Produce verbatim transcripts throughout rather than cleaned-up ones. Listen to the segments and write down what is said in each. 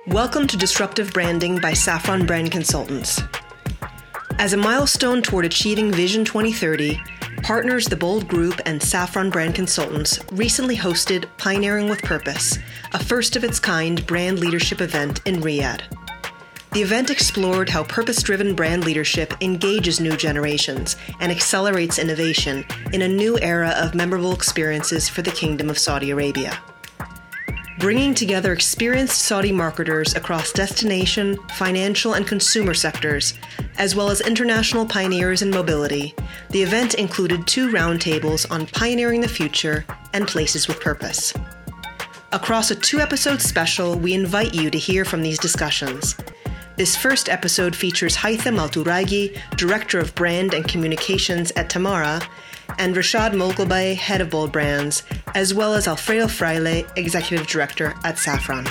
Welcome to Disruptive Branding by Saffron Brand Consultants. As a milestone toward achieving Vision twenty thirty, partners The Bold Group and Saffron Brand Consultants recently hosted Pioneering with Purpose, a first-of-its-kind brand leadership event in Riyadh. The event explored how purpose-driven brand leadership engages new generations and accelerates innovation in a new era of memorable experiences for the Kingdom of Saudi Arabia. Bringing together experienced Saudi marketers across destination, financial, and consumer sectors, as well as international pioneers in mobility, the event included two roundtables on pioneering the future and places with purpose. Across a two-episode special, we invite you to hear from these discussions. This first episode features Haitham Al-Turagi, Director of Brand and Communications at Tamara, and Rashad Moghlbay, Head of Bold Brands, as well as Alfredo Fraile, Executive Director at Saffron.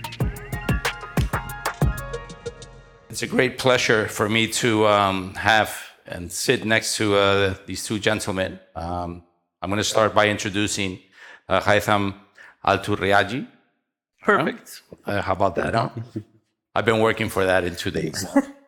It's a great pleasure for me to um, have and sit next to uh, these two gentlemen. Um, I'm going to start by introducing uh, Haitham Al-Turagi. Perfect. Uh, how about that, huh? I've been working for that in two days.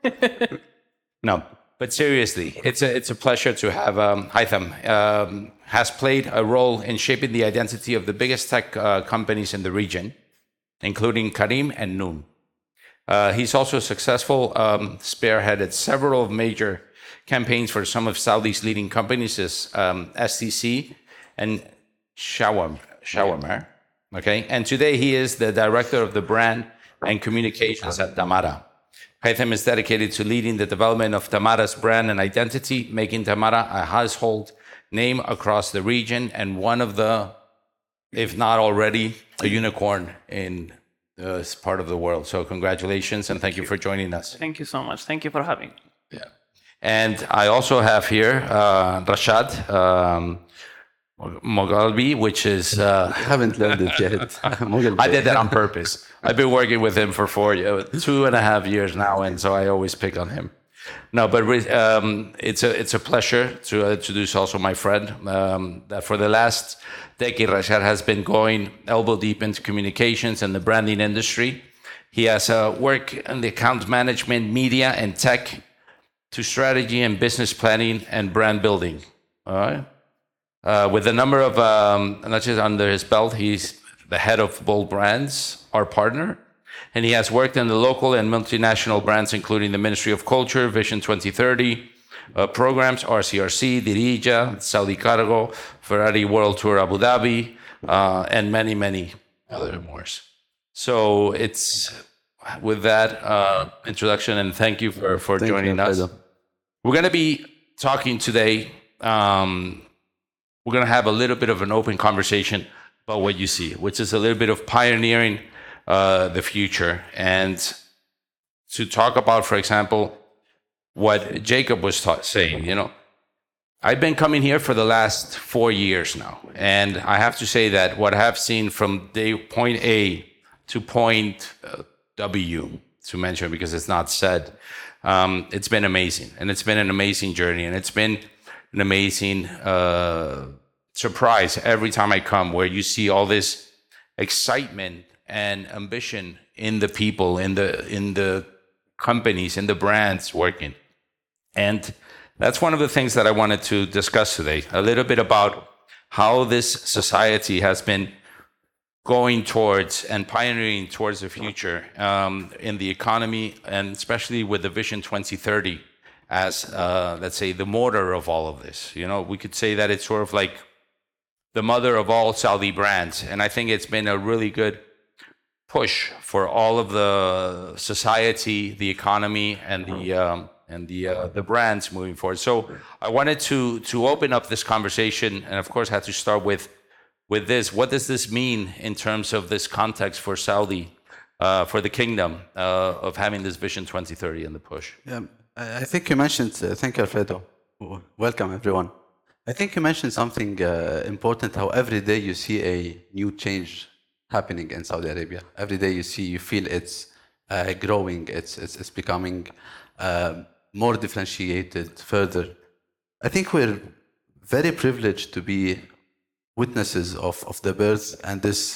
No. But seriously, it's a it's a pleasure to have um, Haitham. Um, has played a role in shaping the identity of the biggest tech uh, companies in the region, including Careem and Noon. Uh, he's also successful, um, spearheaded several major campaigns for some of Saudi's leading companies, as um, S T C and Shawam, Shawarma. Okay, and today he is the director of the brand and communications at Tamara. Haitham is dedicated to leading the development of Tamara's brand and identity, making Tamara a household name across the region and one of the, if not already, a unicorn in this part of the world. So congratulations and thank you for joining us. Thank you so much. Thank you for having me. Yeah. And I also have here uh, Rashad um, Moghlbay, which is... Uh, I haven't learned it yet. I did that on purpose. I've been working with him for four, two and a half years now, and so I always pick on him. No, but um, it's a it's a pleasure to introduce also my friend. Um, that for the last decade, Rashad has been going elbow deep into communications and the branding industry. He has uh, worked in the account management, media, and tech, to strategy and business planning and brand building. All right. Uh, with a number of um, notches under his belt, he's the head of Bold Brands, our partner, and he has worked in the local and multinational brands, including the Ministry of Culture, Vision twenty thirty uh, programs, R C R C, Dirija, Saudi Cargo, Ferrari World Tour Abu Dhabi, uh, and many, many other more. So it's with that uh, introduction, and thank you for, for thank joining you, us. Fredo. We're going to be talking today. Um, we're going to have a little bit of an open conversation about what you see, which is a little bit of pioneering uh, the future. And to talk about, for example, what Jacob was ta- saying, you know, I've been coming here for the last four years now. And I have to say that what I have seen from day point A to point uh, W, to mention because it's not said, um, it's been amazing. And it's been an amazing journey. And it's been an amazing uh, surprise every time I come, where you see all this excitement and ambition in the people, in the in the companies, in the brands working. And that's one of the things that I wanted to discuss today, a little bit about how this society has been going towards and pioneering towards the future um, in the economy, and especially with the Vision twenty thirty as, uh, let's say, the motor of all of this. You know, we could say that it's sort of like the mother of all Saudi brands. And I think it's been a really good push for all of the society, the economy, and the um, and the uh, the brands moving forward. So I wanted to to open up this conversation, and of course had to start with with this. What does this mean in terms of this context for Saudi, uh, for the kingdom, uh, of having this Vision twenty thirty in the push? Yeah, I think you mentioned, uh, thank you, Alfredo. Welcome, everyone. I think you mentioned something uh, important, how every day you see a new change happening in Saudi Arabia. Every day you see, you feel it's uh, growing, it's, it's, it's becoming uh, more differentiated further. I think we're very privileged to be witnesses of, of the birth and this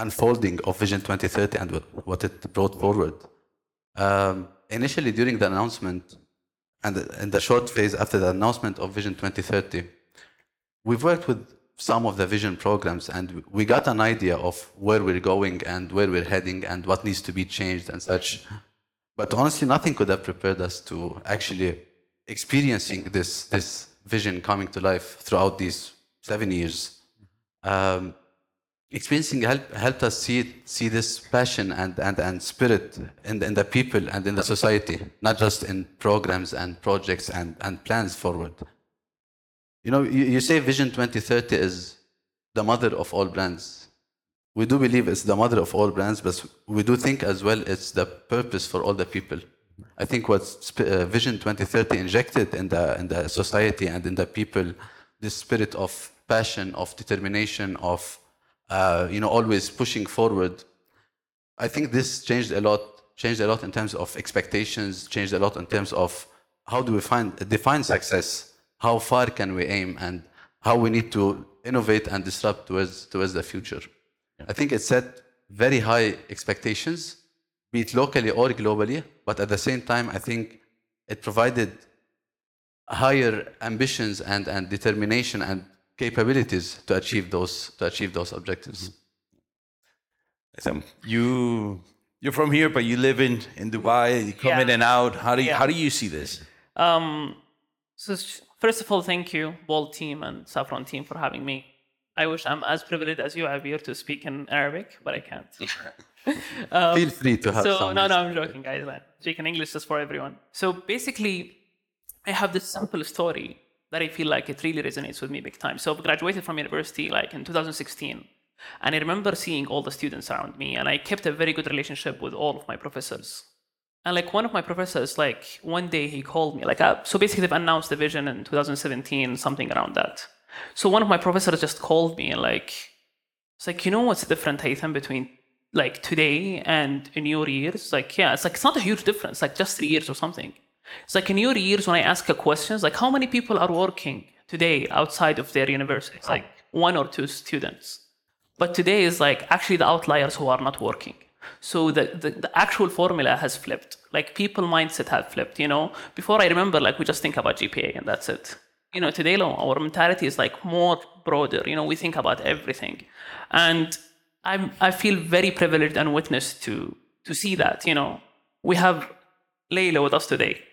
unfolding of Vision twenty thirty and what- what it brought forward. Um, initially, during the announcement, and in the short phase after the announcement of Vision twenty thirty, we've worked with some of the vision programs, and we got an idea of where we're going and where we're heading and what needs to be changed and such. But honestly, nothing could have prepared us to actually experiencing this, this vision coming to life throughout these seven years. Um, experiencing help, helped us see, see this passion and, and, and spirit in the, in the people and in the society, not just in programs and projects and, and plans forward. You know, you, you say Vision twenty thirty is the mother of all brands. We do believe it's the mother of all brands, but we do think as well it's the purpose for all the people. I think what uh, Vision twenty thirty injected in the, in the society and in the people, this spirit of passion, of determination, of uh, you know, always pushing forward. I think this changed a lot, changed a lot in terms of expectations, changed a lot in terms of how do we find, define success, how far can we aim, and how we need to innovate and disrupt towards, towards the future. I think it set very high expectations, be it locally or globally, but at the same time, I think it provided higher ambitions and, and determination and capabilities to achieve those to achieve those objectives. So you you're from here, but you live in, in Dubai. You come Yeah. in and out. How do you, Yeah. how do you see this? Um, so s- first of all, thank you, Bold team and Saffron team, for having me. I wish I'm as privileged as you, Abir, to speak in Arabic, but I can't. Um, Feel free to have so some. no, no, I'm joking, guys. Man. Speaking English is for everyone. So basically, I have this simple story that I feel like it really resonates with me big time. So I graduated from university like in two thousand sixteen, and I remember seeing all the students around me, and I kept a very good relationship with all of my professors. And like one of my professors, like one day he called me, like uh, so basically they've announced the vision in two thousand seventeen, something around that. So one of my professors just called me and like, it's like, you know what's different, Haytham, between like today and in your years? Like, yeah, it's like, it's not a huge difference, like just three years or something. It's like in your years when I ask a question, it's like how many people are working today outside of their university? It's like one or two students. But today is like actually the outliers who are not working. So the, the, the actual formula has flipped. Like people mindset have flipped, you know? Before I remember, like we just think about G P A and that's it. You know, today our mentality is like more broader, you know, we think about everything. And I'm, I feel very privileged and witnessed to, to see that, you know. We have Layla with us today.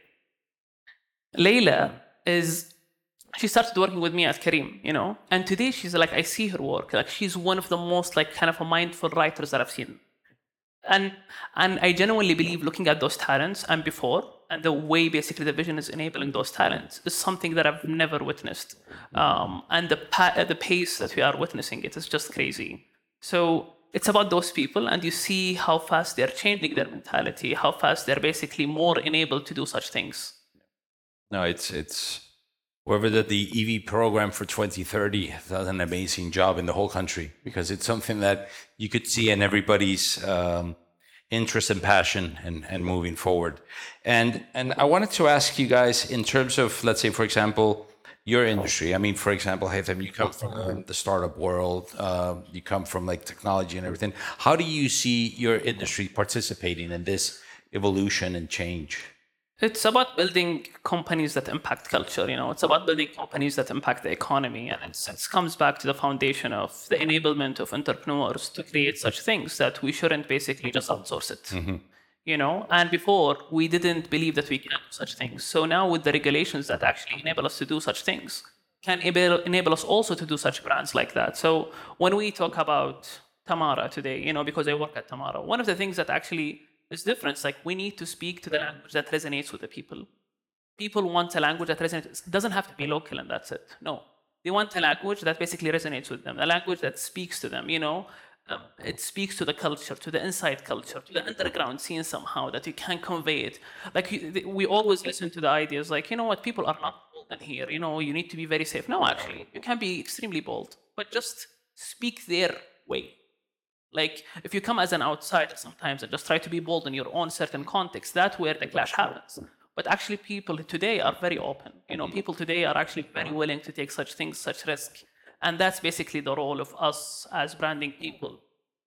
Layla is, she started working with me at Kareem, you know, and today she's like, I see her work, like she's one of the most like kind of a mindful writers that I've seen. And and I genuinely believe looking at those talents and before, and the way basically the vision is enabling those talents is something that I've never witnessed. Um, and the pa- the pace that we are witnessing it is just crazy. So it's about those people, and you see how fast they're changing their mentality, how fast they're basically more enabled to do such things. No, it's it's whoever did the E V program for twenty thirty does an amazing job in the whole country, because it's something that you could see in everybody's um, interest and passion and, and moving forward. And and I wanted to ask you guys in terms of, let's say, for example, your industry. I mean, for example, Haytham, you come from uh, the startup world, uh, you come from like technology and everything. How do you see your industry participating in this evolution and change? It's about building companies that impact culture, you know, it's about building companies that impact the economy. And it's, it comes back to the foundation of the enablement of entrepreneurs to create such things that we shouldn't basically just outsource it, mm-hmm. you know. And before, we didn't believe that we can do such things. So now with the regulations that actually enable us to do such things, can enable, enable us also to do such brands like that. So when we talk about Tamara today, you know, because I work at Tamara, one of the things that actually is different. It's like we need to speak to the language that resonates with the people. People want a language that resonates. It doesn't have to be local and that's it. No. They want a language that basically resonates with them, a language that speaks to them, you know. Um, it speaks to the culture, to the inside culture, to the underground scene somehow, that you can convey it. Like you, we always listen to the ideas like, you know what, people are not bold in here, you know, you need to be very safe. No, actually, you can be extremely bold, but just speak their way. Like, if you come as an outsider sometimes and just try to be bold in your own certain context, that's where the clash happens. But actually, people today are very open. You know, people today are actually very willing to take such things, such risk. And that's basically the role of us as branding people,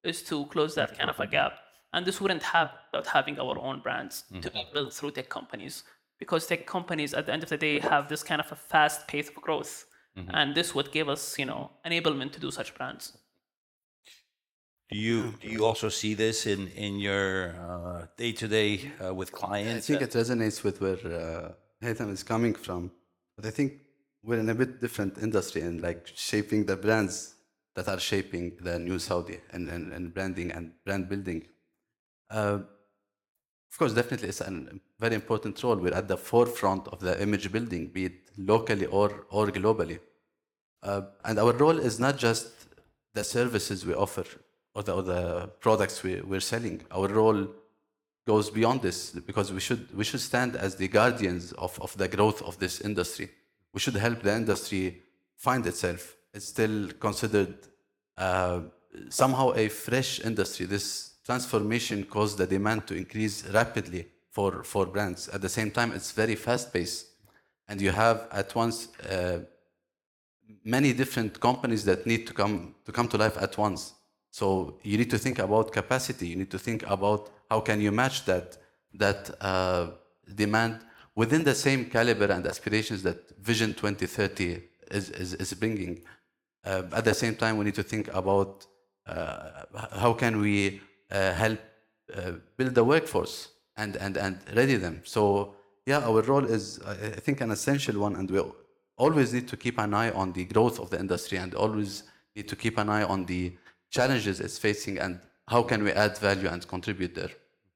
is to close that kind of a gap. And this wouldn't happen without having our own brands mm-hmm. to be built through tech companies, because tech companies at the end of the day have this kind of a fast pace of growth. Mm-hmm. And this would give us, you know, enablement to do such brands. Do you do you also see this in in your uh, day-to-day uh, with clients? I think it resonates with where uh, Haytham is coming from, but I think we're in a bit different industry and like shaping the brands that are shaping the new Saudi and, and, and branding and brand building. Uh, of course, definitely it's a very important role. We're at the forefront of the image building, be it locally or, or globally. Uh, and our role is not just the services we offer or the, or the products we, we're selling. Our role goes beyond this, because we should, we should stand as the guardians of, of the growth of this industry. We should help the industry find itself. It's still considered uh, somehow a fresh industry. This transformation caused the demand to increase rapidly for, for brands. At the same time, it's very fast-paced. And you have at once uh, many different companies that need to come to come to life at once. So you need to think about capacity. You need to think about how can you match that, that uh, demand within the same caliber and aspirations that Vision twenty thirty is, is, is bringing. Uh, at the same time, we need to think about uh, how can we uh, help uh, build the workforce and, and, and ready them. So yeah, our role is, I think, an essential one, and we always need to keep an eye on the growth of the industry and always need to keep an eye on the challenges it's facing and how can we add value and contribute there.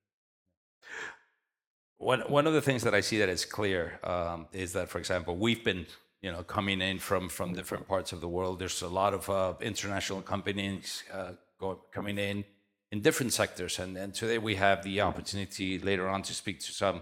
One, one of the things that I see that is clear um, is that, for example, we've been you know, coming in from, from different parts of the world. There's a lot of uh, international companies uh, go, coming in in different sectors. And, and today we have the opportunity later on to speak to some.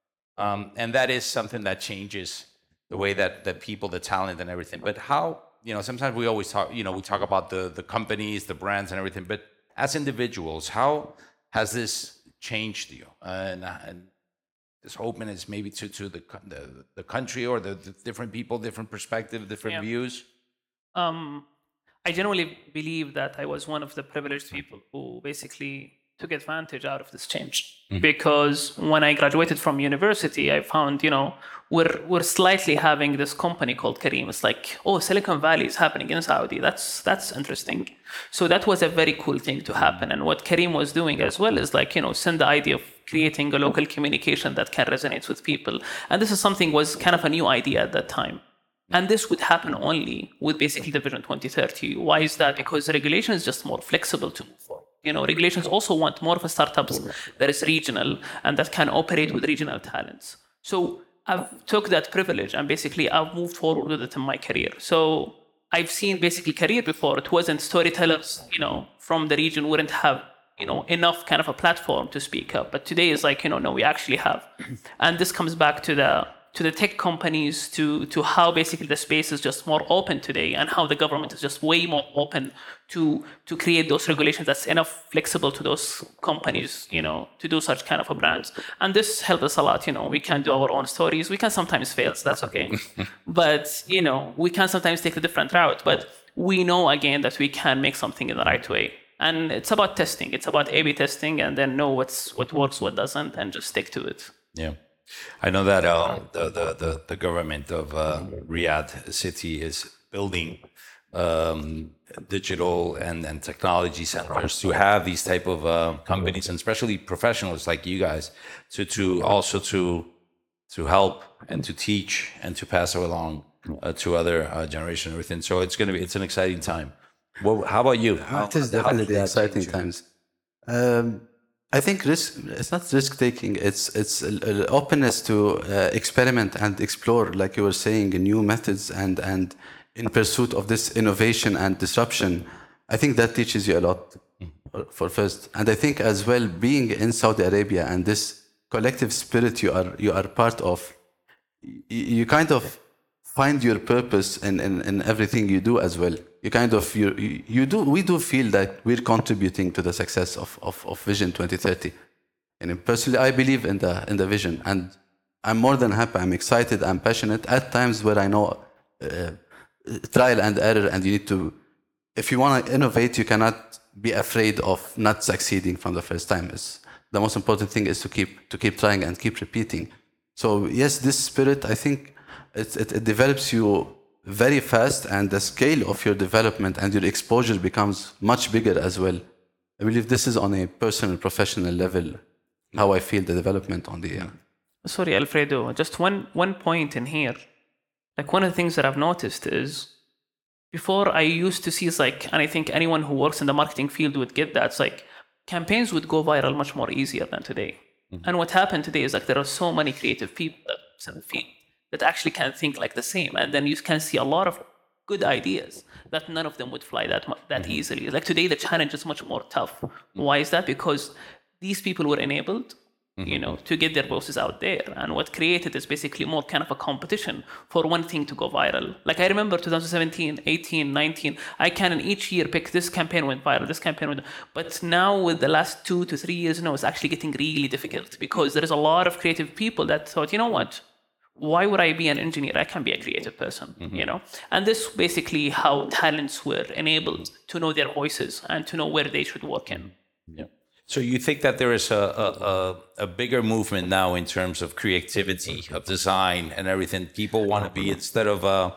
Um, and that is something that changes the way that, that people, the talent and everything. But how, you know, sometimes we always talk, you know, we talk about the, the companies, the brands and everything. But as individuals, how has this changed you? And, and this openness maybe to, to the, the the country or the, the different people, different perspective, different yeah. views? Um, I generally believe that I was one of the privileged people who basically took advantage out of this change. Mm-hmm. Because when I graduated from university, I found, you know, we're we're slightly having this company called Careem. It's like, oh, Silicon Valley is happening in Saudi. That's that's interesting. So that was a very cool thing to happen. And what Careem was doing as well is like, you know, send the idea of creating a local communication that can resonate with people. And this is something was kind of a new idea at that time. And this would happen only with basically the Vision twenty thirty. Why is that? Because the regulation is just more flexible to move forward. You know, regulations also want more of a startups that is regional and that can operate with regional talents. So I've took that privilege and basically I've moved forward with it in my career. So I've seen basically career before. It wasn't storytellers, you know, from the region wouldn't have, you know, enough kind of a platform to speak up. But today is like, you know, no, we actually have. And this comes back to the to the tech companies, to to how basically the space is just more open today and how the government is just way more open to to create those regulations that's enough flexible to those companies, you know, to do such kind of a brands. And this helped us a lot, you know, we can do our own stories. We can sometimes fail, so that's okay. But, you know, we can sometimes take a different route, but we know again that we can make something in the right way. And it's about testing. It's about A B testing and then know what's what works, what doesn't, and just stick to it. Yeah. I know that uh, the, the, the, the government of uh, Riyadh City is building um, digital and, and technology centers to have these type of uh, companies, and especially professionals like you guys, to, to also to to help and to teach and to pass it along uh, to other uh, generation and everything. So it's going to be, it's an exciting time. Well, how about you? How, it is definitely exciting times. Um, I think risk, it's not risk taking, it's it's an openness to uh, experiment and explore, like you were saying, new methods and, and in pursuit of this innovation and disruption. I think that teaches you a lot for first. And I think as well, being in Saudi Arabia and this collective spirit you are you are part of, you, you kind of find your purpose in, in, in everything you do as well. You kind of, you, you, you do, we do feel that we're contributing to the success of, of, of Vision twenty thirty. And personally, I believe in the, in the vision, and I'm more than happy, I'm excited, I'm passionate. At times where I know uh, trial and error and you need to if you want to innovate, you cannot be afraid of not succeeding from the first time. It's, the most important thing is to keep to keep trying and keep repeating. So yes, this spirit, I think, it, it, it develops you very fast, and the scale of your development and your exposure becomes much bigger as well. I believe this is on a personal, professional level, how I feel the development on the... Uh, Sorry, Alfredo, just one, one point in here. Like one of the things that I've noticed is, before I used to see, it's like, and I think anyone who works in the marketing field would get that, it's like campaigns would go viral much more easier than today. Mm-hmm. And what happened today is like there are so many creative people that, that actually can think like the same. And then you can see a lot of good ideas that none of them would fly that much, that mm-hmm. easily. Like today, the challenge is much more tough. Mm-hmm. Why is that? Because these people were enabled, mm-hmm. you know, to get their voices out there. And what created is basically more kind of a competition for one thing to go viral. Like I remember twenty seventeen, eighteen, nineteen, I can in each year pick this campaign went viral, this campaign went, but now with the last two to three years, no, it's actually getting really difficult because there is a lot of creative people that thought, you know what, why would I be an engineer? I can be a creative person, mm-hmm. you know? And this basically how talents were enabled to know their voices and to know where they should work in. Yeah. So you think that there is a, a, a bigger movement now in terms of creativity, of design and everything? People want to be, instead of a,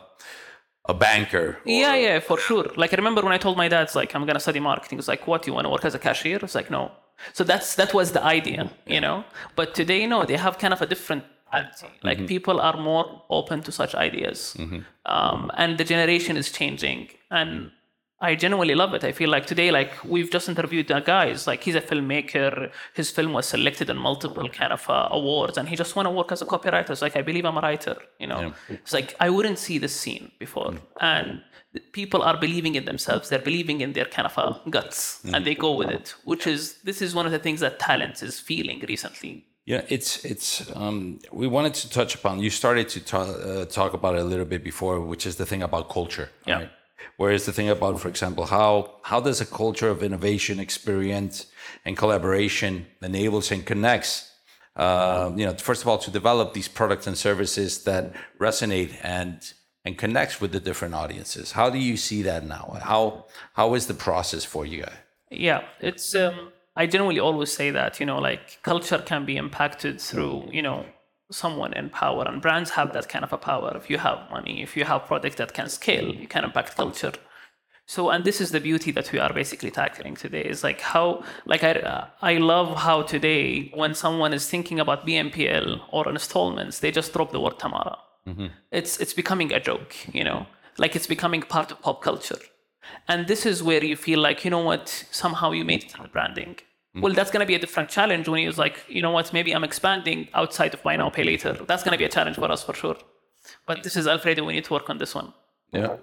a banker. Yeah, yeah, for sure. Like I remember when I told my dad, it's like, I'm going to study marketing. It's like, what, you want to work as a cashier? It's like, no. So that's that was the idea, you know? But today, no, they have kind of a different attitude. Like mm-hmm. people are more open to such ideas. Mm-hmm. Um, and the generation is changing. And I genuinely love it. I feel like today, like we've just interviewed a guy. It's like he's a filmmaker. His film was selected in multiple kind of uh, awards, and he just want to work as a copywriter. It's like, I believe I'm a writer. You know, yeah. It's like I wouldn't see this scene before, mm. and people are believing in themselves. They're believing in their kind of uh, guts, mm. and they go with it. Which is this is one of the things that talent is feeling recently. Yeah, it's it's. Um, we wanted to touch upon. You started to talk, uh, talk about it a little bit before, which is the thing about culture. Yeah. Right? Whereas the thing about, for example, how how does a culture of innovation, experience, and collaboration enables and connects, uh, you know, first of all, to develop these products and services that resonate and and connects with the different audiences. How do you see that now? How how is the process for you guys? Yeah, it's. Um, I generally always say that, you know, like culture can be impacted through, you know, someone in power, and brands have that kind of a power. If you have money, if you have products that can scale, you can impact culture. So, and this is the beauty that we are basically tackling today, is like how, like I, uh, I love how today when someone is thinking about B N P L or installments, they just drop the word Tamara. Mm-hmm. It's it's becoming a joke, you know, like it's becoming part of pop culture. And this is where you feel like, you know what, somehow you made it in the branding. Mm-hmm. Well, that's going to be a different challenge when you're like, you know what, maybe I'm expanding outside of buy now, pay later. That's going to be a challenge for us for sure. But this is Alfredo, we need to work on this one. Yeah.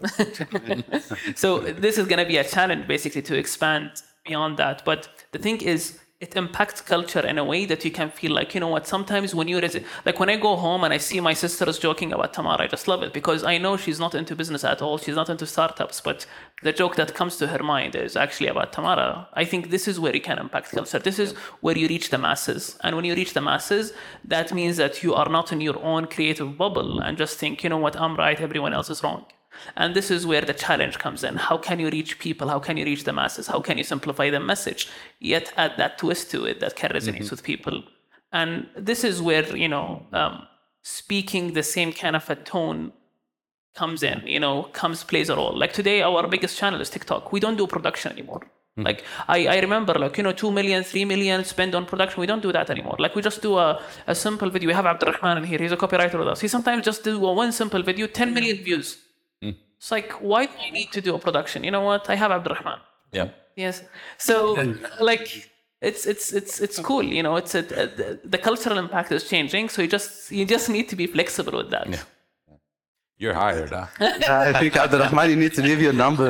So this is going to be a challenge basically to expand beyond that. But the thing is, it impacts culture in a way that you can feel like, you know what, sometimes when you're, like when I go home and I see my sisters joking about Tamara, I just love it because I know she's not into business at all. She's not into startups, but the joke that comes to her mind is actually about Tamara. I think this is where you can impact culture. This is where you reach the masses. And when you reach the masses, that means that you are not in your own creative bubble and just think, you know what, I'm right, everyone else is wrong. And this is where the challenge comes in. How can you reach people? How can you reach the masses? How can you simplify the message, yet add that twist to it that can resonate mm-hmm. with people? And this is where, you know, um, speaking the same kind of a tone comes in, you know, comes, plays a role. Like today, our biggest channel is TikTok. We don't do production anymore. Mm-hmm. Like I, I remember like, you know, two million, three million spent on production. We don't do that anymore. Like we just do a, a simple video. We have Abdurrahman in here. He's a copywriter with us. He sometimes just do a one simple video, ten million views. It's like, why do I need to do a production? You know what? I have Abdurrahman. Yeah. Yes. So, like, it's it's it's it's cool. You know, it's a, a, the cultural impact is changing. So you just you just need to be flexible with that. Yeah. You're hired, huh? I think Abdurrahman, you need to leave your number.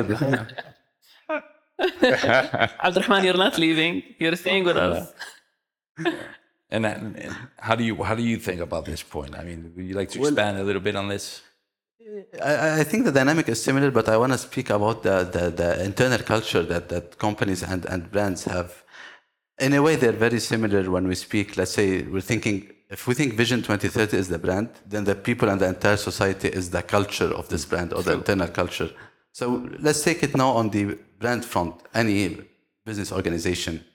Abdurrahman, you're not leaving. You're staying with us. And, and how do you how do you think about this point? I mean, would you like to expand well, a little bit on this? I, I think the dynamic is similar, but I want to speak about the, the, the internal culture that, that companies and, and brands have. In a way, they're very similar when we speak. Let's say we're thinking, if we think Vision twenty thirty is the brand, then the people and the entire society is the culture of this brand or the internal culture. So let's take it now on the brand front, any business organization.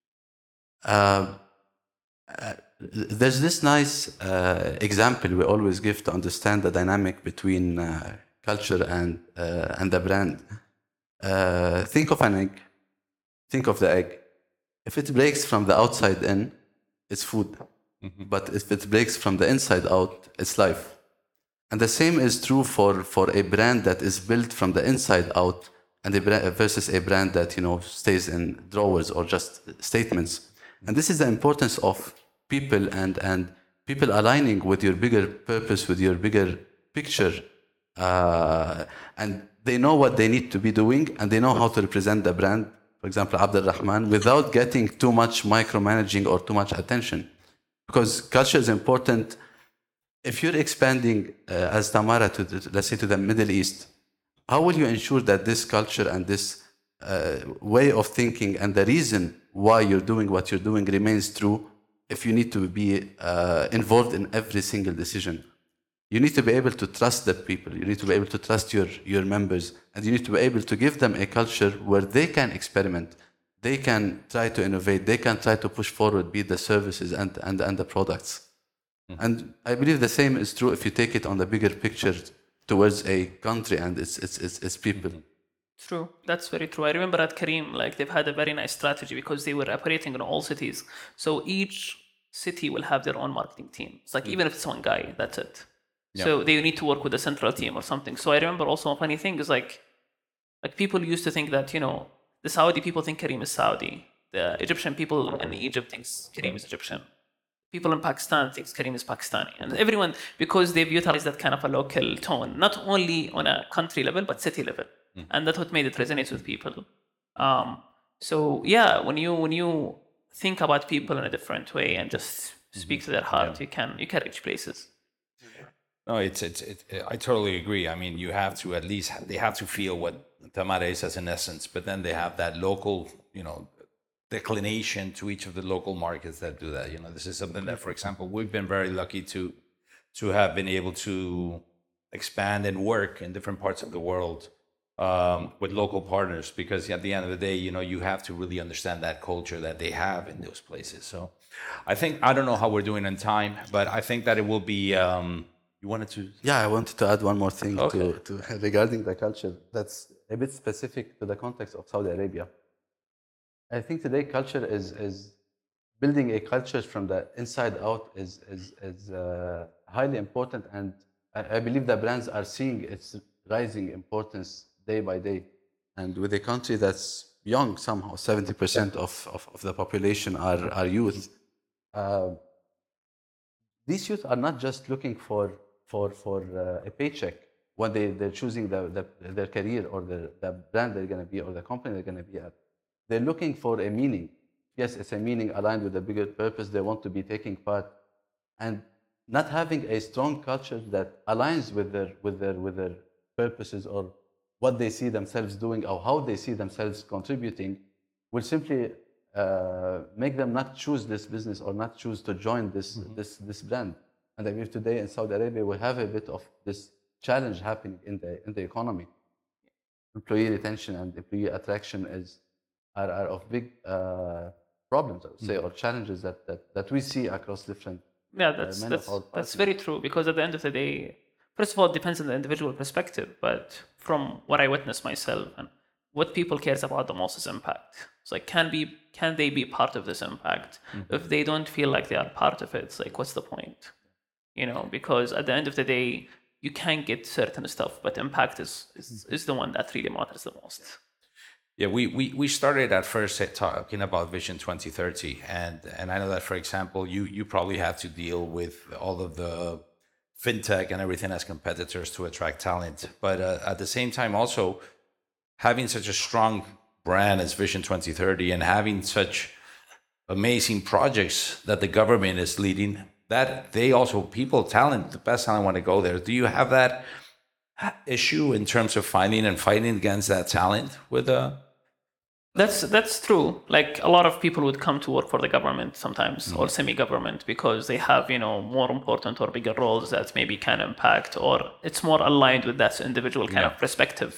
Uh, uh, there's this nice uh, example we always give to understand the dynamic between uh, culture and, uh, and the brand. Uh, think of an egg. Think of the egg. If it breaks from the outside in, it's food. Mm-hmm. But if it breaks from the inside out, it's life. And the same is true for, for a brand that is built from the inside out and a brand, versus a brand that, you know, stays in drawers or just statements. And this is the importance of people and, and people aligning with your bigger purpose, with your bigger picture. Uh, and they know what they need to be doing and they know how to represent the brand, for example, Abdul Rahman, without getting too much micromanaging or too much attention. Because culture is important. If you're expanding uh, as Tamara to, the, let's say, to the Middle East, how will you ensure that this culture and this uh, way of thinking and the reason why you're doing what you're doing remains true if you need to be uh, involved in every single decision? You need to be able to trust the people. You need to be able to trust your, your members. And you need to be able to give them a culture where they can experiment. They can try to innovate. They can try to push forward, be the services and, and, and the products. Mm-hmm. And I believe the same is true if you take it on the bigger picture towards a country and its, its, its, its people. True. That's very true. I remember at Careem, like they've had a very nice strategy because they were operating in all cities. So each city will have their own marketing team. It's like mm-hmm. even if it's one guy, that's it. Yeah. So they need to work with a central team or something. So I remember also a funny thing is like, like people used to think that, you know, the Saudi people think Careem is Saudi. The Egyptian people in Egypt thinks Careem is Egyptian. People in Pakistan thinks Careem is Pakistani. And everyone, because they've utilized that kind of a local tone, not only on a country level, but city level. Mm. And that's what made it resonate with people. Um, so yeah, when you when you think about people in a different way and just speak to their heart, yeah. you can you can reach places. No, it's, it's, it, I totally agree. I mean, you have to at least, they have to feel what Tamara is as an essence, but then they have that local, you know, declination to each of the local markets that do that. You know, this is something that, for example, we've been very lucky to, to have been able to expand and work in different parts of the world um, with local partners, because at the end of the day, you know, you have to really understand that culture that they have in those places. So I think, I don't know how we're doing in time, but I think that it will be, um, you wanted to? Yeah, I wanted to add one more thing okay. to, to regarding the culture that's a bit specific to the context of Saudi Arabia. I think today culture is is building a culture from the inside out is is is uh, highly important, and I, I believe that brands are seeing its rising importance day by day. And with a country that's young, somehow seventy percent of, of of the population are are youth. Uh, these youth are not just looking for for for uh, a paycheck when they, they're choosing the, the, their career or the, the brand they're going to be or the company they're going to be at. They're looking for a meaning. Yes, it's a meaning aligned with a bigger purpose. They want to be taking part. And not having a strong culture that aligns with their, with their, with their purposes or what they see themselves doing or how they see themselves contributing will simply uh, make them not choose this business or not choose to join this, mm-hmm. this, this brand. And I believe today in Saudi Arabia, we have a bit of this challenge happening in the in the economy. Employee retention and employee attraction is are, are of big uh, problems, I would say, mm-hmm. or challenges that, that, that we see across different. Yeah, that's uh, that's that's very true. Because at the end of the day, first of all, it depends on the individual perspective. But from what I witnessed myself and what people cares about the most is impact. It's like, can be can they be part of this impact? Mm-hmm. If they don't feel like they are part of it, it's like, what's the point? You know, because at the end of the day, you can get certain stuff, but impact is, is, is the one that really matters the most. Yeah, we, we, we started at first talking about Vision twenty thirty. And, and I know that, for example, you, you probably have to deal with all of the fintech and everything as competitors to attract talent. But uh, at the same time, also having such a strong brand as Vision twenty thirty and having such amazing projects that the government is leading, that they also, people, talent, the best talent want to go there. Do you have that issue in terms of finding and fighting against that talent with a... That's that's true. Like a lot of people would come to work for the government sometimes, mm-hmm. or semi-government, because they have, you know, more important or bigger roles that maybe can impact, or it's more aligned with that individual kind yeah. of perspective.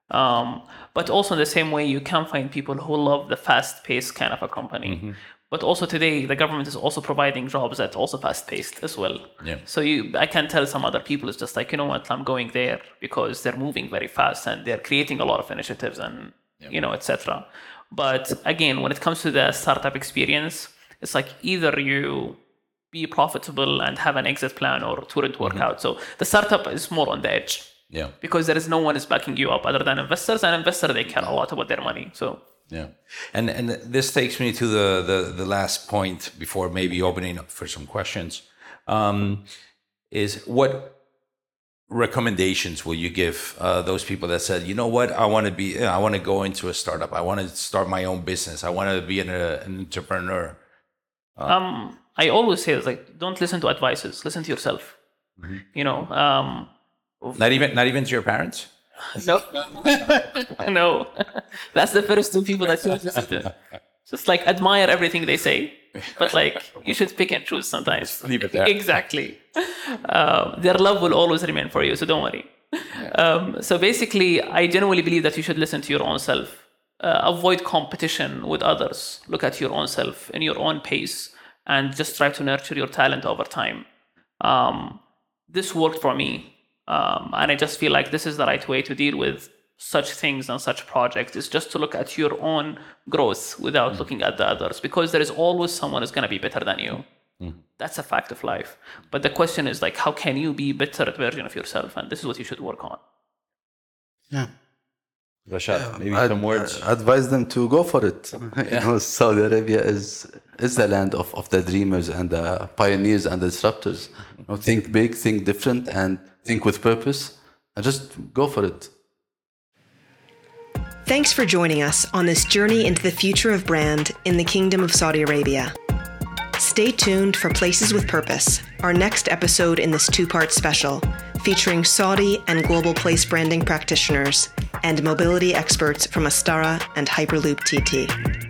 Um, but also in the same way, you can find people who love the fast-paced kind of a company. Mm-hmm. But also today, the government is also providing jobs that also fast-paced as well. Yeah. So you, I can tell some other people, it's just like, you know what, I'm going there because they're moving very fast and they're creating a lot of initiatives and, yeah. you know, et cetera. But again, when it comes to the startup experience, it's like either you be profitable and have an exit plan, or it wouldn't work mm-hmm. out. So the startup is more on the edge. Yeah. Because there is no one is backing you up other than investors, and investors, they care a lot about their money. So yeah. And and this takes me to the, the, the last point before maybe opening up for some questions. Um, is what recommendations will you give uh, those people that said, you know what, I want to be, I want to go into a startup. I want to start my own business. I want to be an, uh, an entrepreneur. Uh, um, I always say, like, don't listen to advices. Listen to yourself. Mm-hmm. You know. Um, not even not even to your parents. No, no. That's the first two people that you listen to. Just like admire everything they say, but like you should pick and choose sometimes. Leave it there. Exactly. Uh, their love will always remain for you, so don't worry. Um, so basically, I genuinely believe that you should listen to your own self. Uh, avoid competition with others. Look at your own self in your own pace, and just try to nurture your talent over time. Um, this worked for me. Um, and I just feel like this is the right way to deal with such things and such projects, is just to look at your own growth without mm-hmm. looking at the others, because there is always someone who's going to be better than you. Mm-hmm. That's a fact of life. But the question is, like, how can you be better version of yourself? And this is what you should work on. Yeah. Rashad, maybe I'd, some words. I advise them to go for it. Yeah. You know, Saudi Arabia is is the land of, of the dreamers and the pioneers and the disruptors. You know, think big, think different, and think with purpose, and just go for it. Thanks for joining us on this journey into the future of brand in the Kingdom of Saudi Arabia. Stay tuned for Places with Purpose, our next episode in this two-part special, featuring Saudi and global place branding practitioners and mobility experts from Astara and Hyperloop T T.